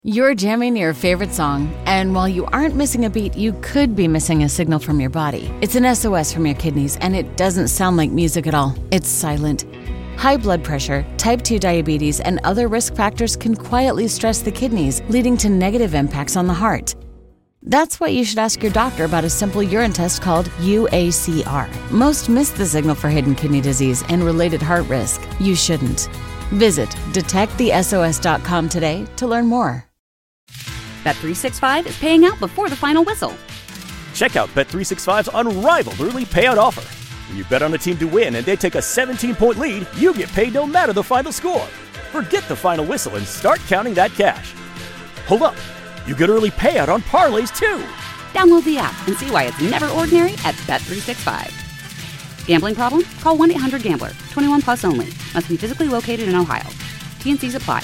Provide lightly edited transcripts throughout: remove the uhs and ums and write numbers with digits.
You're jamming your favorite song, and while you aren't missing a beat, you could be missing a signal from your body. It's an SOS from your kidneys, and it doesn't sound like music at all. It's silent. High blood pressure, type 2 diabetes, and other risk factors can quietly stress the kidneys, leading to negative impacts on the heart. That's why you should ask your doctor about a simple urine test called UACR. Most miss the signal for hidden kidney disease and related heart risk. You shouldn't. Visit detectthesos.com today to learn more. Bet365 is paying out before the final whistle. Check out Bet365's unrivaled early payout offer. When you bet on a team to win and they take a 17-point lead, you get paid no matter the final score. Forget the final whistle and start counting that cash. Hold up. You get early payout on parlays, too. Download the app and see why it's never ordinary at Bet365. Gambling problem? Call 1-800-GAMBLER. 21 plus only. Must be physically located in Ohio. T&Cs apply.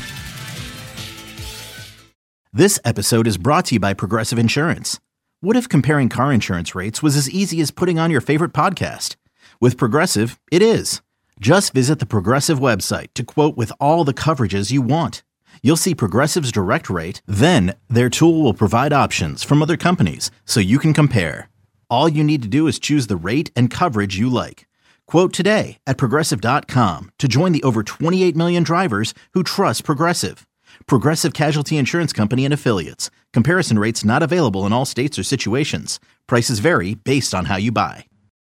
This episode is brought to you by Progressive Insurance. What if comparing car insurance rates was as easy as putting on your favorite podcast? With Progressive, it is. Just visit the Progressive website to quote with all the coverages you want. You'll see Progressive's direct rate, then their tool will provide options from other companies so you can compare. All you need to do is choose the rate and coverage you like. Quote today at Progressive.com to join the over 28 million drivers who trust Progressive. Progressive Casualty Insurance Company and Affiliates. Comparison rates not available in all states or situations. Prices vary based on how you buy.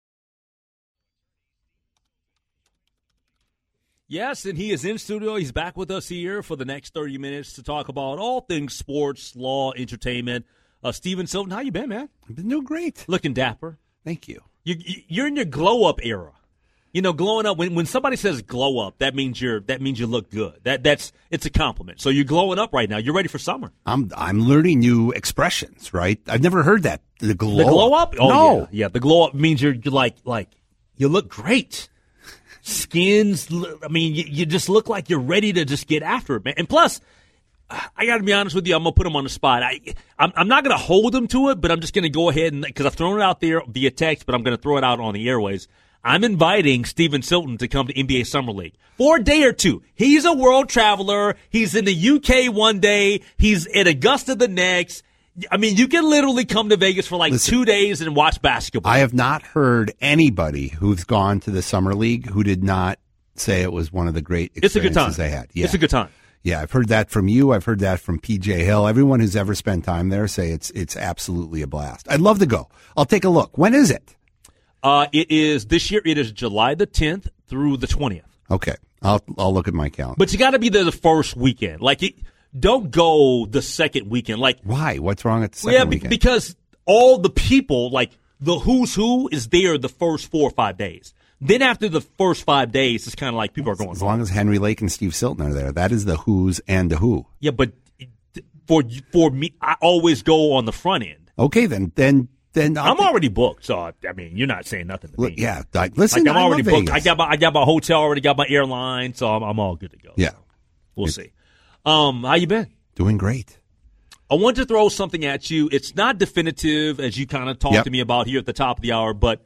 Yes, and he is in studio. He's back with us here for the next 30 minutes to talk about all things sports, law, entertainment. Steven Silton, how you been, man? I've been doing great. Looking dapper. Thank you. You're in your glow-up era. You know, glowing up. When somebody says glow up, that means you look good. It's a compliment. So you're glowing up right now. You're ready for summer. I'm learning new expressions. Right? I've never heard that. The glow up. Oh, no. Yeah. The glow up means you're like you look great. Skins. I mean, you just look like you're ready to just get after it, man. And plus, I got to be honest with you. I'm gonna put them on the spot. I'm not gonna hold them to it, but I'm just gonna go ahead and because I've thrown it out there via text, but I'm gonna throw it out on the airways. I'm inviting Steven Silton to come to NBA Summer League for a day or two. He's a world traveler. He's in the UK one day. He's at Augusta the next. I mean, you can literally come to Vegas for 2 days and watch basketball. I have not heard anybody who's gone to the Summer League who did not say it was one of the great experiences they had. Yeah. It's a good time. Yeah, I've heard that from you. I've heard that from PJ Hill. Everyone who's ever spent time there say it's absolutely a blast. I'd love to go. I'll take a look. When is it? It is this year. It is July the 10th through the 20th. Okay, I'll look at my calendar. But you got to be there the first weekend. Don't go the second weekend. Why? What's wrong at the second weekend? Because all the people, the who's who, is there the first 4 or 5 days. Then after the first 5 days, it's kind of like people are going. As long as Henry Lake and Steve Silton are there, that is the who's and the who. Yeah, but for me, I always go on the front end. Okay, then I'm already booked, so I mean, you're not saying nothing to me. Yeah, listen, I'm already booked. Vegas. I got my hotel already, got my airline, so I'm all good to go. Yeah, we'll see. How you been? Doing great. I want to throw something at you. It's not definitive, as you kind of talked to me about here at the top of the hour, but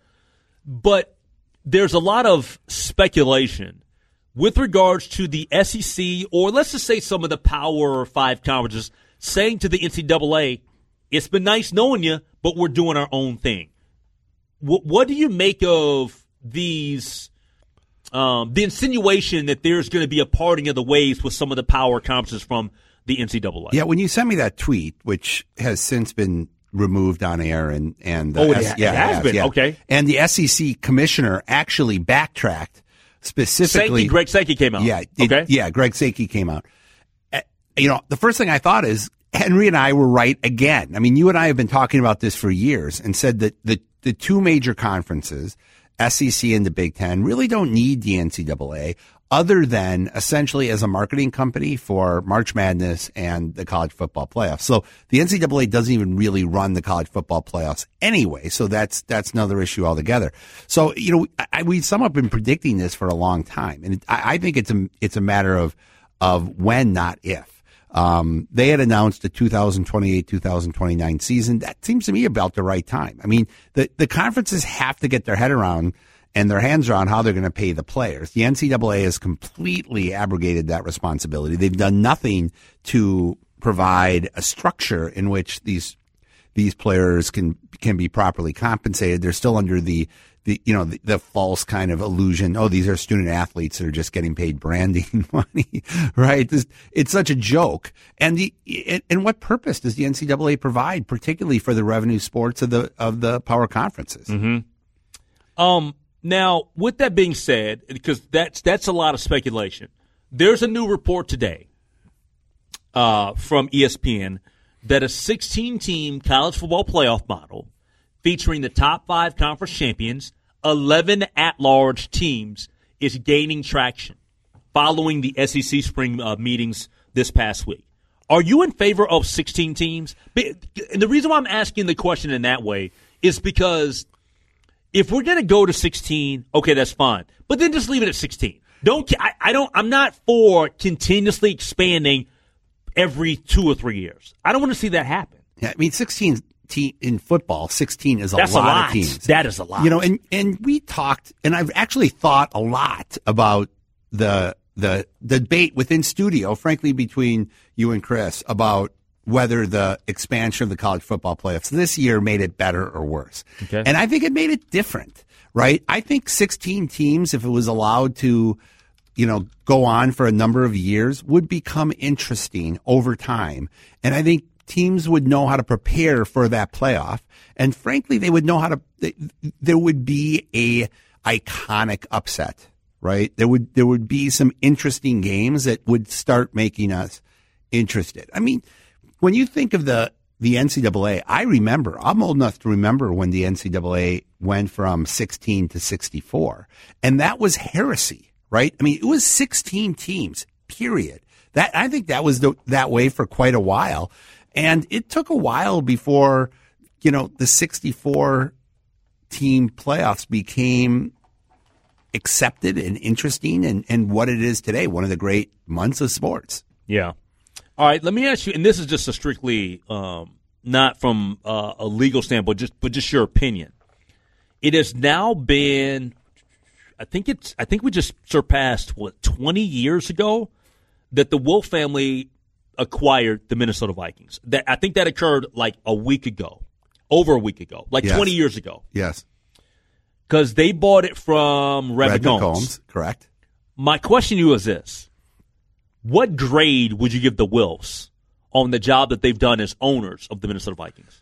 there's a lot of speculation with regards to the SEC, or let's just say some of the Power 5 conferences, saying to the NCAA, it's been nice knowing you, but we're doing our own thing. What do you make of these, the insinuation that there's going to be a parting of the ways with some of the power conferences from the NCAA? Yeah, when you sent me that tweet, which has since been removed on air, and it has been. Okay. And the SEC commissioner actually backtracked specifically. Greg Sankey came out. Yeah, Greg Sankey came out. The first thing I thought is, Henry and I were right again. I mean, you and I have been talking about this for years and said that the two major conferences, SEC and the Big Ten, really don't need the NCAA other than essentially as a marketing company for March Madness and the college football playoffs. So the NCAA doesn't even really run the college football playoffs anyway. So that's another issue altogether. So, we somewhat been predicting this for a long time. And I think it's a matter of when, not if. They had announced a 2028-2029 season. That seems to me about the right time. I mean, the conferences have to get their head around and their hands around how they're going to pay the players. The NCAA has completely abrogated that responsibility. They've done nothing to provide a structure in which these players can be properly compensated. They're still under the false kind of illusion. Oh, these are student athletes that are just getting paid branding money, right? It's such a joke. And what purpose does the NCAA provide, particularly for the revenue sports of the power conferences? Mm-hmm. Now, with that being said, because that's a lot of speculation, there's a new report today from ESPN that a 16-team college football playoff model featuring the top 5 conference champions, 11 at-large teams, is gaining traction following the SEC spring meetings this past week. Are you in favor of 16 teams? And the reason why I'm asking the question in that way is because if we're going to go to 16, okay, that's fine. But then just leave it at 16. I'm not for continuously expanding every 2 or 3 years. I don't want to see that happen. Yeah, I mean, 16 in football, 16 is a lot of teams. That is a lot. And we talked, and I've actually thought a lot about the debate within studio, frankly, between you and Chris, about whether the expansion of the college football playoffs this year made it better or worse. Okay. And I think it made it different, right? I think 16 teams, if it was allowed to, go on for a number of years, would become interesting over time. And I think teams would know how to prepare for that playoff. And frankly, they would know how to, there would be a iconic upset, right? There would be some interesting games that would start making us interested. I mean, when you think of the NCAA, I'm old enough to remember when the NCAA went from 16 to 64. And that was heresy, right? I mean, it was 16 teams, period. I think that was that way for quite a while. And it took a while before, the 64 team playoffs became accepted and interesting and what it is today, one of the great months of sports. Yeah. All right, let me ask you, and this is just a strictly not from a legal standpoint, but just your opinion. It has now been, I think we just surpassed 20 years ago that the Wolf family acquired the Minnesota Vikings. I think that occurred like over a week ago, yes. 20 years ago. Yes, because they bought it from Red McCombs. Correct. My question to you is this. What grade would you give the Wilfs on the job that they've done as owners of the Minnesota Vikings?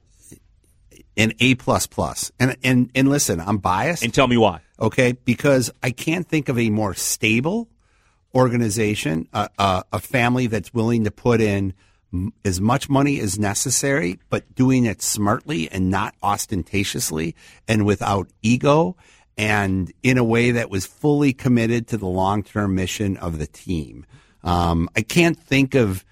An A++. And listen, I'm biased. And tell me why. Okay, because I can't think of a more stable organization, a family that's willing to put in as much money as necessary, but doing it smartly and not ostentatiously and without ego, and in a way that was fully committed to the long-term mission of the team. I can't think of,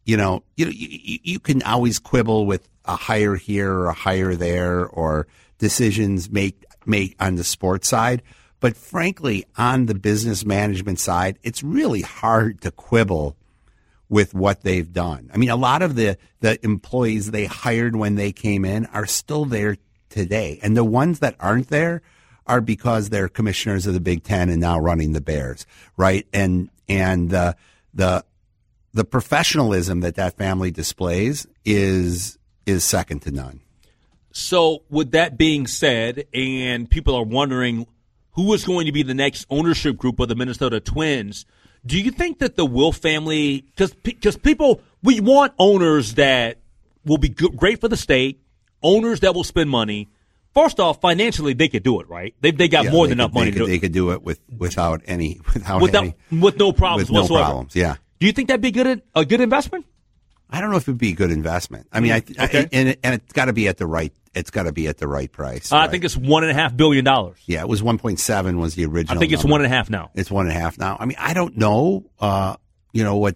you can always quibble with a hire here or a hire there or decisions made on the sports side. But frankly, on the business management side, it's really hard to quibble with what they've done. I mean, a lot of the employees they hired when they came in are still there today. And the ones that aren't there are because they're commissioners of the Big Ten and now running the Bears, right? And the professionalism that family displays is second to none. So with that being said, and people are wondering who is going to be the next ownership group of the Minnesota Twins, do you think that the Wilf family, because we want owners that will be great for the state, owners that will spend money. First off, financially, they could do it, right? They got more than enough money to do it. They could do it with no problems whatsoever. No problems, yeah. Do you think that'd be a good investment? I don't know if it'd be a good investment. I mean, okay. And it's got to be at the right. It's got to be at the right price. I think it's $1.5 billion. Yeah, it was 1.7 was the original. I think it's number. 1.5 now. It's 1.5 now. I mean, I don't know. What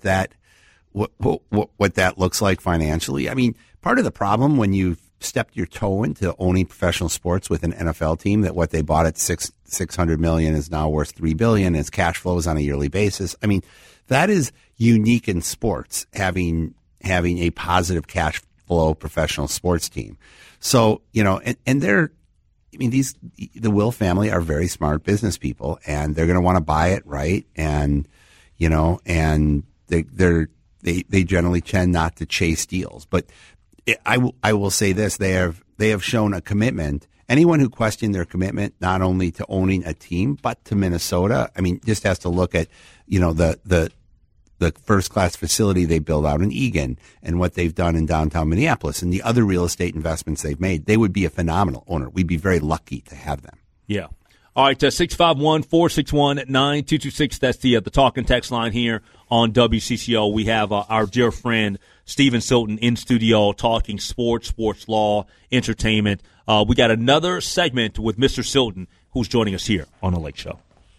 that looks like financially. I mean, part of the problem when you've stepped your toe into owning professional sports with an NFL team, that what they bought at $600 million is now worth $3 billion. Its cash flows on a yearly basis. I mean, that is unique in sports, having a positive cash flow professional sports team. So, and they're, the Will family are very smart business people, and they're going to want to buy it right. And, and they're they generally tend not to chase deals. But I will say this: they have shown a commitment. Anyone who questioned their commitment not only to owning a team but to Minnesota, I mean, just has to look at the first class facility they build out in Eagan and what they've done in downtown Minneapolis and the other real estate investments they've made. They would be a phenomenal owner. We'd be very lucky to have them. Yeah. All right, 651-461-9226. That's the talk and text line here on WCCO. We have our dear friend Stephen Silton in studio talking sports, sports law, entertainment. We got another segment with Mr. Silton, who's joining us here on The Lake Show.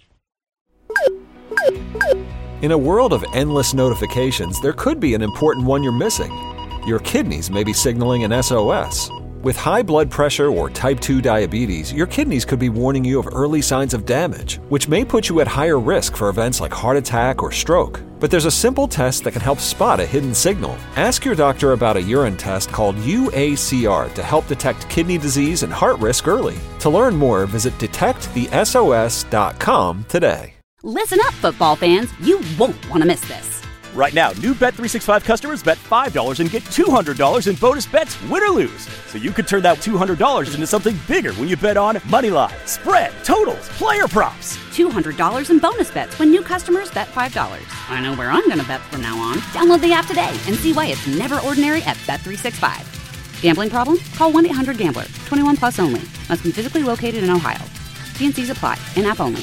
In a world of endless notifications, there could be an important one you're missing. Your kidneys may be signaling an SOS. With high blood pressure or type 2 diabetes, your kidneys could be warning you of early signs of damage, which may put you at higher risk for events like heart attack or stroke. But there's a simple test that can help spot a hidden signal. Ask your doctor about a urine test called UACR to help detect kidney disease and heart risk early. To learn more, visit detectthesos.com today. Listen up, football fans. You won't want to miss this. Right now, new Bet365 customers bet $5 and get $200 in bonus bets, win or lose. So you could turn that $200 into something bigger when you bet on money line, spread, totals, player props. $200 in bonus bets when new customers bet $5. I know where I'm going to bet from now on. Download the app today and see why it's never ordinary at Bet365. Gambling problem? Call 1-800-GAMBLER. 21 plus only. Must be physically located in Ohio. T&Cs apply. In-app only.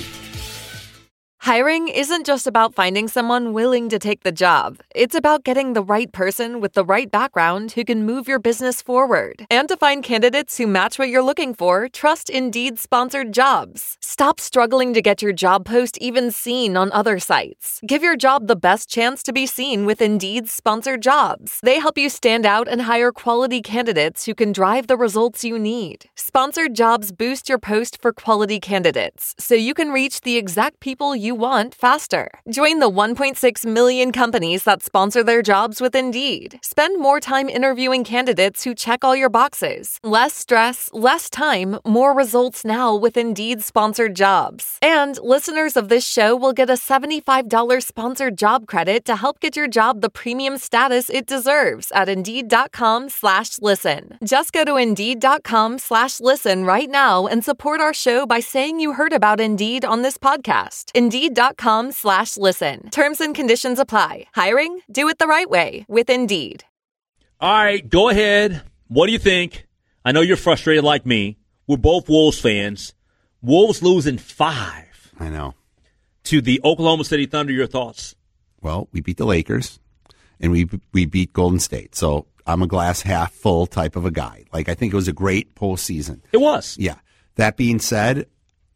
Hiring isn't just about finding someone willing to take the job. It's about getting the right person with the right background who can move your business forward. And to find candidates who match what you're looking for, trust Indeed sponsored jobs. Stop struggling to get your job post even seen on other sites. Give your job the best chance to be seen with Indeed sponsored jobs. They help you stand out and hire quality candidates who can drive the results you need. Sponsored jobs boost your post for quality candidates, so you can reach the exact people you want faster. Join the 1.6 million companies that sponsor their jobs with Indeed. Spend more time interviewing candidates who check all your boxes. Less stress, less time, more results now with Indeed sponsored jobs. And listeners of this show will get a $75 sponsored job credit to help get your job the premium status it deserves at Indeed.com/listen. Just go to Indeed.com/listen right now and support our show by saying you heard about Indeed on this podcast. Indeed.com/listen. Terms and conditions apply. Hiring? Do it the right way with Indeed. All right, go ahead. What do you think? I know you're frustrated like me. We're both Wolves fans. Wolves losing 5. I know. To the Oklahoma City Thunder. Your thoughts? Well, we beat the Lakers, and we beat Golden State. So I'm a glass half full type of a guy. Like, I think it was a great postseason. It was. Yeah. That being said,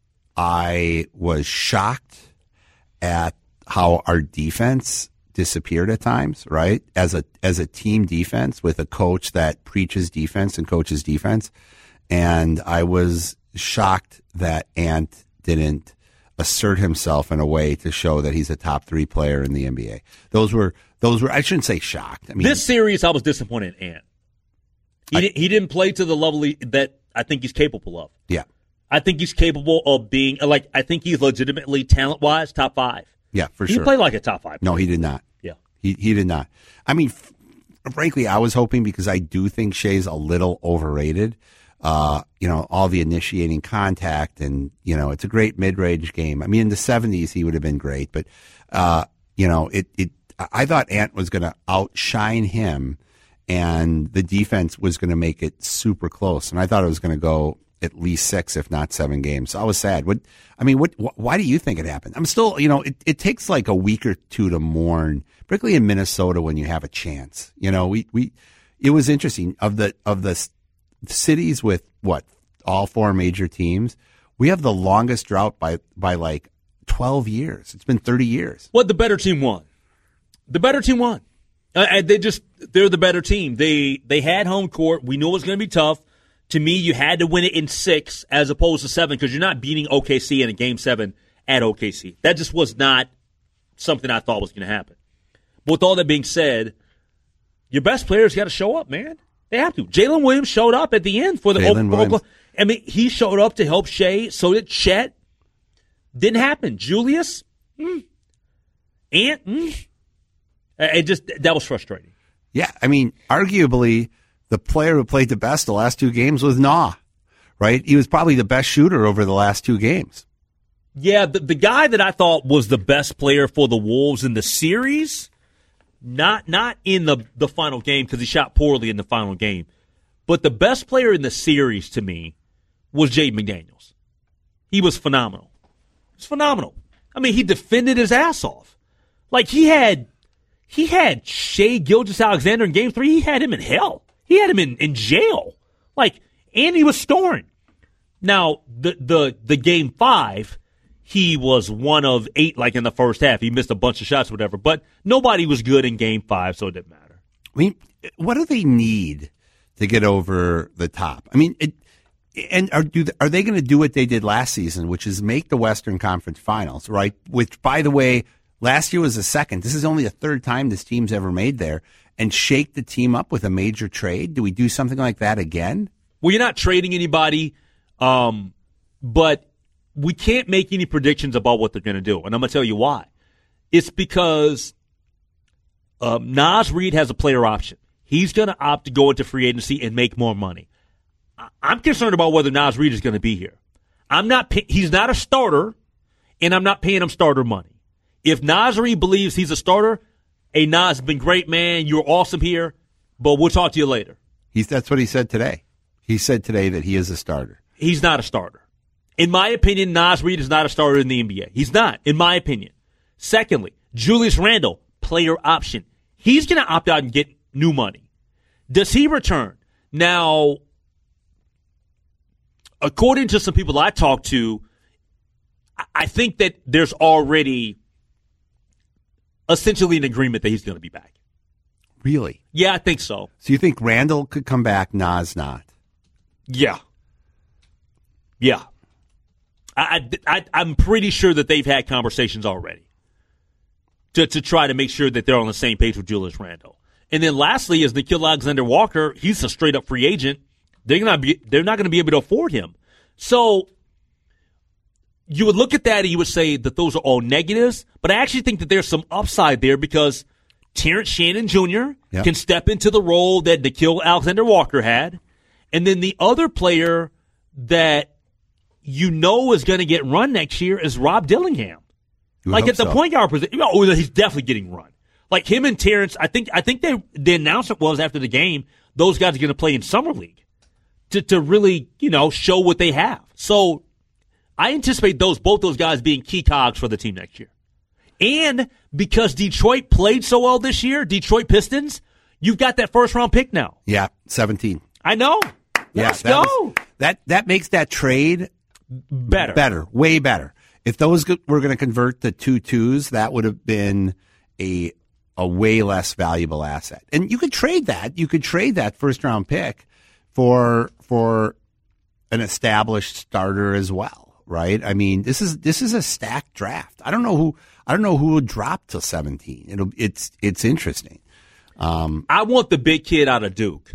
I was shocked at how our defense disappeared at times, right? As a team defense with a coach that preaches defense and coaches defense. And I was shocked that Ant didn't assert himself in a way to show that he's a top 3 player in the NBA. Those were I shouldn't say shocked. I mean, this series I was disappointed in Ant. He didn't play to the level that I think he's capable of. Yeah. I think he's capable of being, I think he's legitimately, talent-wise, top 5. Yeah, for sure. He played like a top 5 player. No, he did not. Yeah. He did not. I mean, frankly, I was hoping, because I do think Shea's a little overrated. All the initiating contact, and, it's a great mid-range game. I mean, in the 70s, he would have been great, but, I thought Ant was going to outshine him, and the defense was going to make it super close. And I thought it was going to go at least 6, if not 7 games. So I was sad. Why do you think it happened? I'm still, it takes like a week or two to mourn, particularly in Minnesota when you have a chance. It was interesting of the cities with all 4 major teams. We have the longest drought by like 12 years. It's been 30 years. What the better team won? The better team won. They're the better team. They had home court. We knew it was going to be tough. To me, you had to win it in 6 as opposed to 7, because you're not beating OKC in a Game 7 at OKC. That just was not something I thought was going to happen. But with all that being said, your best players got to show up, man. They have to. Jalen Williams showed up at the end for the Oklahoma. I mean, he showed up to help Shea. So did Chet. Didn't happen. Julius? Ant? That was frustrating. Yeah, I mean, arguably, the player who played the best the last 2 games was Nah, right? He was probably the best shooter over the last 2 games. Yeah, the guy that I thought was the best player for the Wolves in the series, not in the final game because he shot poorly in the final game, but the best player in the series to me was Jaden McDaniels. He was phenomenal. It was phenomenal. I mean, he defended his ass off. Like, he had Shai Gilgeous-Alexander in Game 3. He had him in hell. He had him in jail. Like, and he was scoring. Now, the Game 5, he was 1 of 8, like, in the first half. He missed a bunch of shots or whatever. But nobody was good in Game 5, so it didn't matter. I mean, what do they need to get over the top? I mean, are they going to do what they did last season, which is make the Western Conference Finals, right? Which, by the way, last year was the second. This is only the 3rd time this team's ever made there. And shake the team up with a major trade? Do we do something like that again? Well, you're not trading anybody, but we can't make any predictions about what they're going to do. And I'm going to tell you why. It's because Naz Reid has a player option. He's going to opt to go into free agency and make more money. I'm concerned about whether Naz Reid is going to be here. He's not a starter, and I'm not paying him starter money. If Naz Reid believes he's a starter, hey, Naz, been great, man. You're awesome here, but we'll talk to you later. That's what he said today. He said today that he is a starter. He's not a starter. In my opinion, Naz Reid is not a starter in the NBA. He's not, in my opinion. Secondly, Julius Randle, player option. He's going to opt out and get new money. Does he return? Now, according to some people I talked to, I think that there's already essentially an agreement that he's going to be back. Really? Yeah, I think so. So you think Randall could come back, Naz not? Yeah. Yeah. I'm pretty sure that they've had conversations already to try to make sure that they're on the same page with Julius Randle. And then lastly is Nickeil Alexander-Walker. He's a straight-up free agent. They're not going to be able to afford him. So you would look at that and you would say that those are all negatives, but I actually think that there's some upside there because Terrence Shannon Jr. can step into the role that Nickeil Alexander-Walker had, and then the other player that you know is going to get run next year is Rob Dillingham. Like at the point guard position, he's definitely getting run. Like him and Terrence, I think the announcement was after the game, those guys are going to play in Summer League to really, show what they have. So I anticipate both those guys being key cogs for the team next year. And because Detroit played so well this year, Detroit Pistons, you've got that first-round pick now. Yeah, 17. I know. Let's go. That makes that trade better, way better. If those were going to convert to 2-2s, that would have been a way less valuable asset. And you could trade that. You could trade that first-round pick for an established starter as well, right? I mean, this is a stacked draft. I don't know who would drop to 17. It's interesting. I want the big kid out of Duke.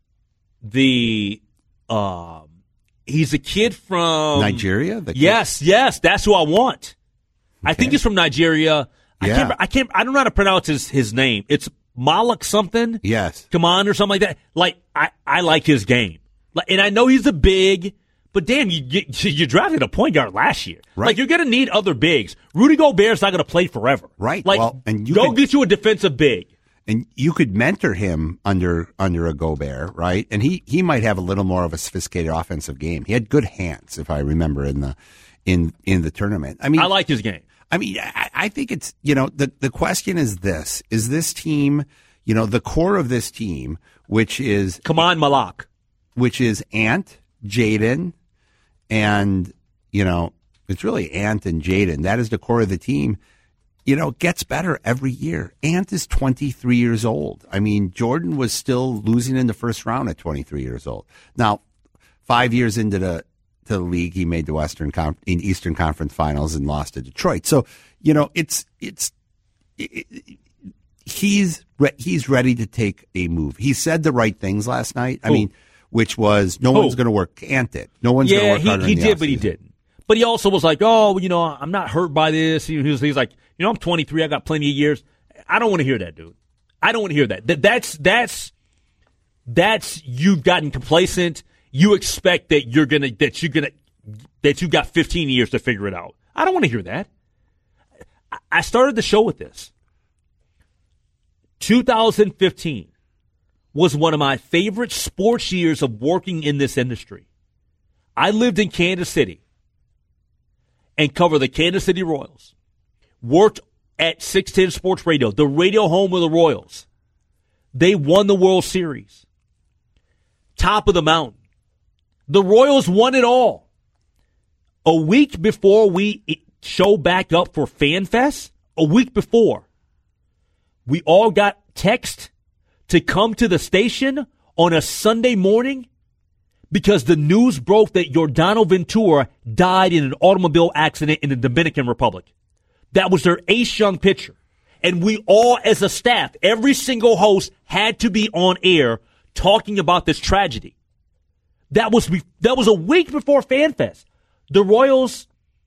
He's a kid from Nigeria. Yes, that's who I want. Okay. I think he's from Nigeria. Yeah. I don't know how to pronounce his name. It's Malik something. Yes. Come on, or something like that. Like I like his game. And I know he's a big, but damn, you drafted a point guard last year. Right. Like you're going to need other bigs. Rudy Gobert's not going to play forever. Right. Like get you a defensive big. And you could mentor him under a Gobert, right? And he might have a little more of a sophisticated offensive game. He had good hands, if I remember, in the tournament. I mean, I like his game. I mean, I think it's, the question is this: is this team, the core of this team, which is Kaman Malak, which is Ant, Jaden, and it's really Ant and Jaden. That is the core of the team. Gets better every year. Ant is 23 years old. I mean, Jordan was still losing in the first round at 23 years old. Now, 5 years into the league, he made the Eastern Conference Finals and lost to Detroit. So, he's ready to take a move. He said the right things last night. I mean, which was no one's going to work. Ant did. No one's going to work harder. He did, but he didn't. But he also was like, I'm not hurt by this. He's like, I'm 23. I got plenty of years. I don't want to hear that, dude. I don't want to hear that. That's you've gotten complacent. You expect that you got 15 years to figure it out. I don't want to hear that. I started the show with this. 2015 was one of my favorite sports years of working in this industry. I lived in Kansas City and covered the Kansas City Royals. Worked at 610 Sports Radio, the radio home of the Royals. They won the World Series. Top of the mountain. The Royals won it all. A week before we show back up for FanFest, a week before, we all got text to come to the station on a Sunday morning because the news broke that Yordano Ventura died in an automobile accident in the Dominican Republic. That was their ace young pitcher. And we all, as a staff, every single host had to be on air talking about this tragedy. That was a week before FanFest. The Royals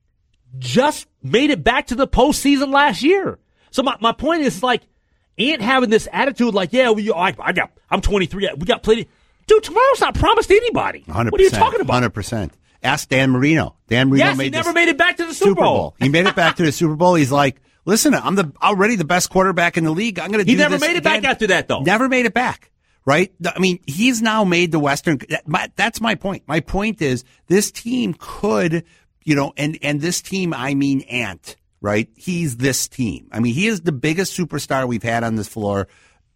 just made it back to the postseason last year. So my point is, like, Ant having this attitude like, yeah, I'm 23. We got plenty. Dude, tomorrow's not promised to anybody. 100%. What are you talking about? 100%. Ask Dan Marino. Dan Marino he never made it back to the Super Bowl. He made it back to the Super Bowl. He's like, listen, I'm already the best quarterback in the league. I'm going to do this. He never made it back after that, though. Never made it back, right? I mean, he's now made the Western. That's my point. My point is this team could, and this team, I mean Ant, right? He's this team. I mean, he is the biggest superstar we've had on this floor.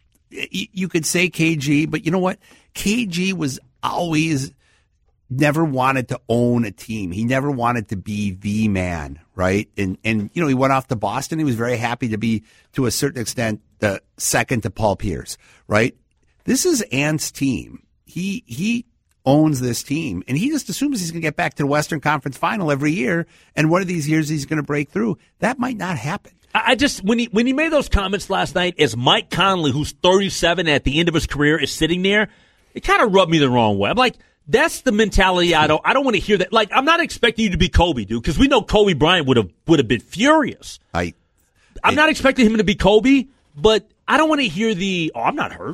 You could say KG, but you know what? KG was always never wanted to own a team. He never wanted to be the man, right? And he went off to Boston. He was very happy to be, to a certain extent, the second to Paul Pierce, right? This is Ant's team. He owns this team, and he just assumes he's going to get back to the Western Conference Final every year, and one of these years he's going to break through. That might not happen. I just, when he made those comments last night, as Mike Conley, who's 37 at the end of his career, is sitting there, it kind of rubbed me the wrong way. I'm like, that's the mentality I don't want to hear that. Like, I'm not expecting you to be Kobe, dude, because we know Kobe Bryant would have been furious. I'm not expecting him to be Kobe, but I don't want to hear I'm not hurt.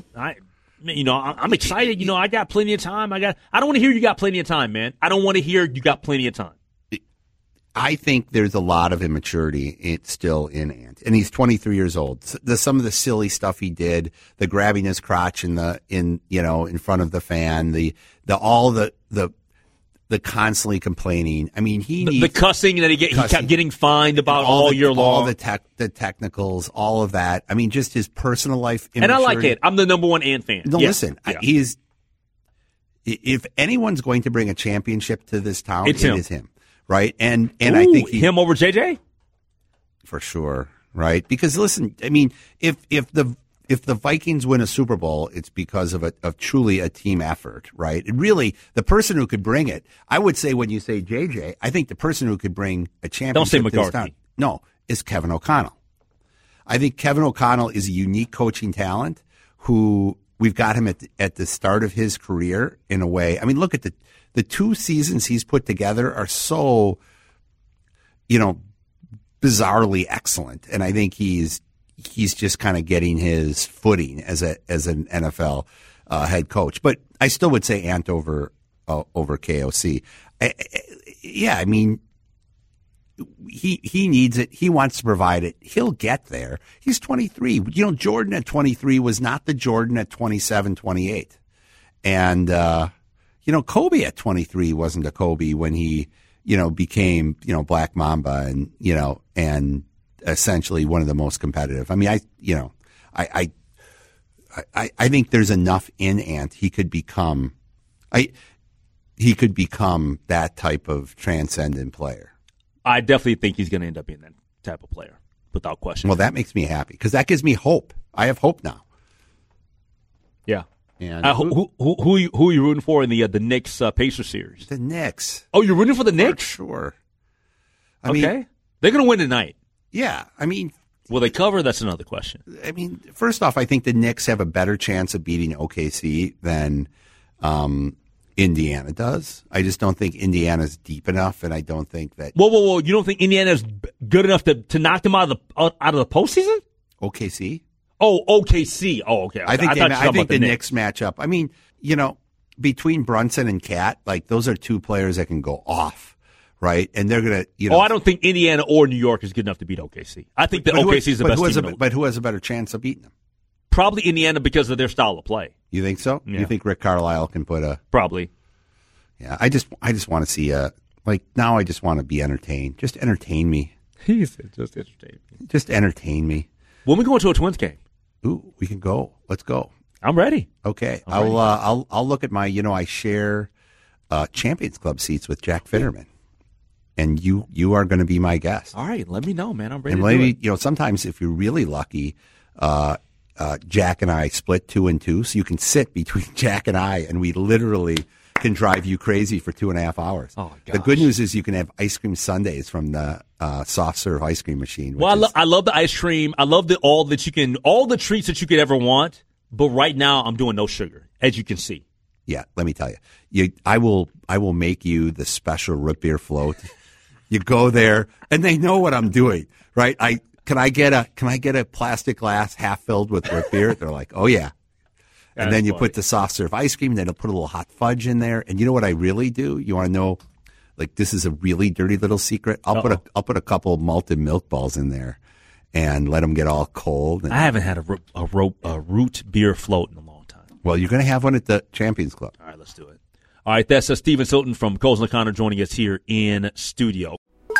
I'm excited. I got plenty of time. I don't want to hear you got plenty of time, man. I don't want to hear you got plenty of time. I think there's a lot of immaturity still in Ant, and he's 23 years old. Some of the silly stuff he did, the grabbing his crotch in front of the fan, the constantly complaining. I mean, he needs the cussing that he kept getting fined about all year long. All the technicals, all of that. I mean, just his personal life. And I like it. I'm the number one Ant fan. No, listen, if anyone's going to bring a championship to this town, it is him. Right, and I think him over JJ for sure. Right, because listen, I mean, if the Vikings win a Super Bowl, it's because of truly a team effort. Right, and really the person who could bring it, I would say when you say JJ, I think the person who could bring a championship. Don't say to McCarthy. this town, no, is Kevin O'Connell. I think Kevin O'Connell is a unique coaching talent who we've got him at the start of his career in a way. I mean, look at the 2 seasons he's put together are so, bizarrely excellent. And I think he's just kind of getting his footing as an NFL head coach. But I still would say Ant over KOC. I mean, he needs it. He wants to provide it. He'll get there. He's 23. Jordan at 23 was not the Jordan at 27, 28. And, Kobe at 23 wasn't a Kobe when he, became, Black Mamba and essentially one of the most competitive. I mean, I think there's enough in Ant. He could become that type of transcendent player. I definitely think he's going to end up being that type of player, without question. Well, that makes me happy because that gives me hope. I have hope now. Yeah. And who are you rooting for in the Knicks Pacers series? The Knicks. Oh, you're rooting for the Knicks? For sure. I mean, they're going to win tonight. Yeah, I mean, will they cover? That's another question. I mean, first off, I think the Knicks have a better chance of beating OKC than Indiana does. I just don't think Indiana's deep enough, and I don't think that. Whoa! You don't think Indiana's good enough to knock them out of the postseason? OKC? Oh, OKC. Oh, okay. I think the Knicks match up. I mean, between Brunson and Cat, like those are two players that can go off, right? And they're going to, I don't think Indiana or New York is good enough to beat OKC. I think that OKC is the best team. But who has a better chance of beating them? Probably Indiana because of their style of play. You think so? Yeah. You think Rick Carlisle can put a... Probably. Yeah, I just want to see now I just want to be entertained. Just entertain me. He said just entertain me. Just entertain me. When we go into a Twins game? Ooh, we can go. Let's go. I'm ready. Okay. I'll look at my, I share Champions Club seats with Jack Fitterman. And you are going to be my guest. All right, let me know, man. I'm ready and to maybe, do it. Sometimes if you're really lucky, Jack and I split 2 and 2, so you can sit between Jack and I, and we literally can drive you crazy for 2.5 hours. Oh, gosh. The good news is you can have ice cream sundaes from the soft serve ice cream machine. Well, I love the ice cream. I love all the treats that you could ever want. But right now, I'm doing no sugar, as you can see. Yeah, let me tell you, I will make you the special root beer float. You go there, and they know what I'm doing, right? Can I get a plastic glass half filled with root beer? They're like, oh yeah. And then you put the soft serve ice cream, then they'll put a little hot fudge in there. And you know what I really do? You want to know, like, this is a really dirty little secret? I'll put a couple of malted milk balls in there and let them get all cold. And, I haven't had a root beer float in a long time. Well, you're going to have one at the Champions Club. All right, let's do it. All right, that's Stephen Silton from Coles & O'Connor joining us here in studio.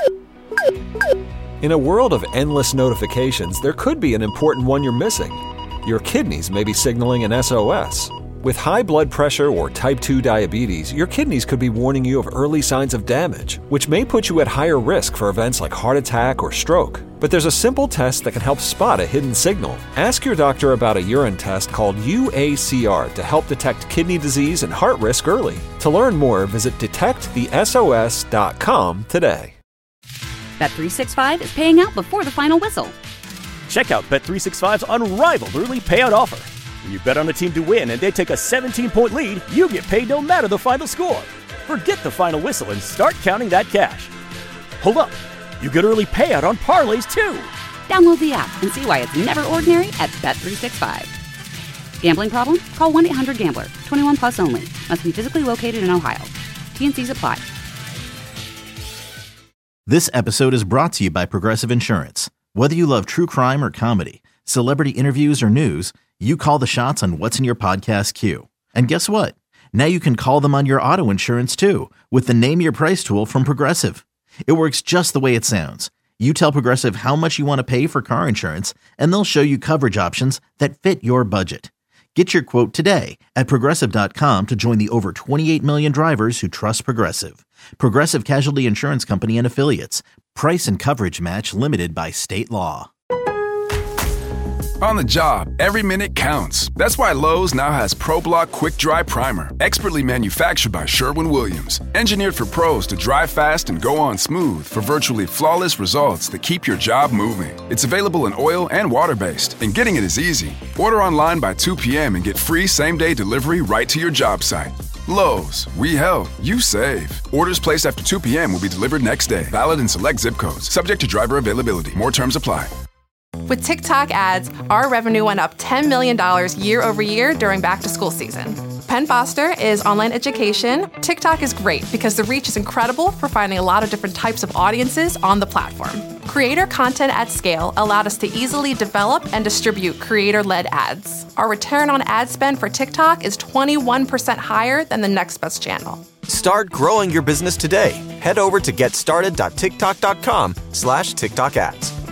In a world of endless notifications, there could be an important one you're missing. Your kidneys may be signaling an SOS. With high blood pressure or type 2 diabetes, your kidneys could be warning you of early signs of damage, which may put you at higher risk for events like heart attack or stroke. But there's a simple test that can help spot a hidden signal. Ask your doctor about a urine test called UACR to help detect kidney disease and heart risk early. To learn more, visit detectthesos.com today. Bet365 is paying out before the final whistle. Check out Bet365's unrivaled early payout offer. When you bet on a team to win and they take a 17-point lead, you get paid no matter the final score. Forget the final whistle and start counting that cash. Hold up. You get early payout on parlays, too. Download the app and see why it's never ordinary at Bet365. Gambling problem? Call 1-800-GAMBLER. 21 plus only. Must be physically located in Ohio. T&Cs apply. This episode is brought to you by Progressive Insurance. Whether you love true crime or comedy, celebrity interviews or news, you call the shots on what's in your podcast queue. And guess what? Now you can call them on your auto insurance too with the Name Your Price tool from Progressive. It works just the way it sounds. You tell Progressive how much you want to pay for car insurance, and they'll show you coverage options that fit your budget. Get your quote today at Progressive.com to join the over 28 million drivers who trust Progressive. Progressive Casualty Insurance Company and Affiliates. Price and coverage match limited by state law. On the job, every minute counts. That's why Lowe's now has ProBlock Quick Dry Primer, expertly manufactured by Sherwin-Williams. Engineered for pros to dry fast and go on smooth for virtually flawless results that keep your job moving. It's available in oil and water-based, and getting it is easy. Order online by 2 p.m. and get free same-day delivery right to your job site. Lowe's, we help, you save. Orders placed after 2 p.m. will be delivered next day. Valid in select zip codes. Subject to driver availability. More terms apply. With TikTok ads, our revenue went up $10 million year over year during back-to-school season. Penn Foster is online education. TikTok is great because the reach is incredible for finding a lot of different types of audiences on the platform. Creator content at scale allowed us to easily develop and distribute creator-led ads. Our return on ad spend for TikTok is 21% higher than the next best channel. Start growing your business today. Head over to getstarted.tiktok.com/TikTok ads.